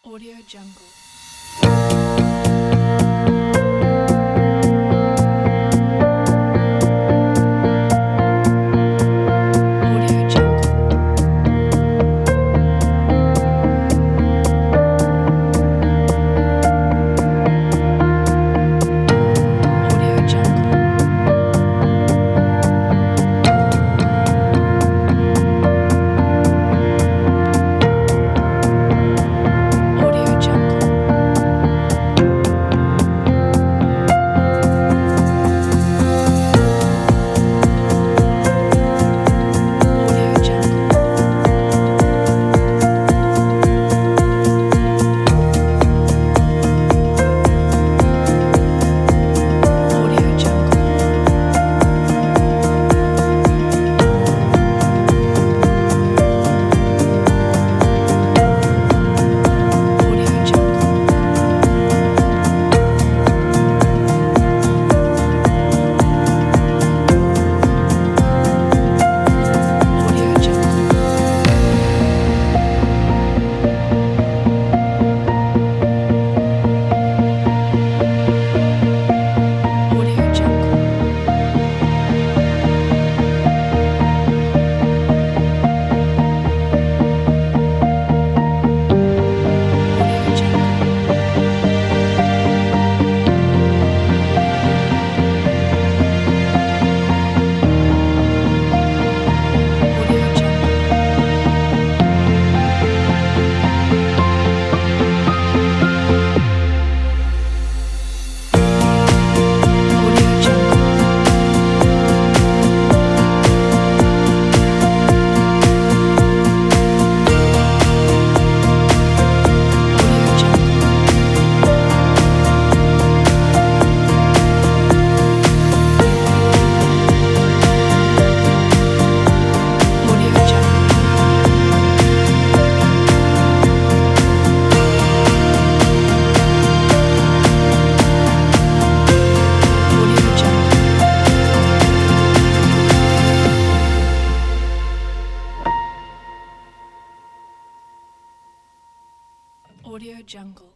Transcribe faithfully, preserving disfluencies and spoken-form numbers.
Audio Jungle. Audio Jungle. Audio Jungle. Audio Jungle. Audio Jungle. Audio Jungle. Audio Jungle. Audio Jungle. Audio Jungle. Audio Jungle. Audio Jungle. Audio Jungle. Audio Jungle. Audio Jungle. Audio Jungle. Audio Jungle.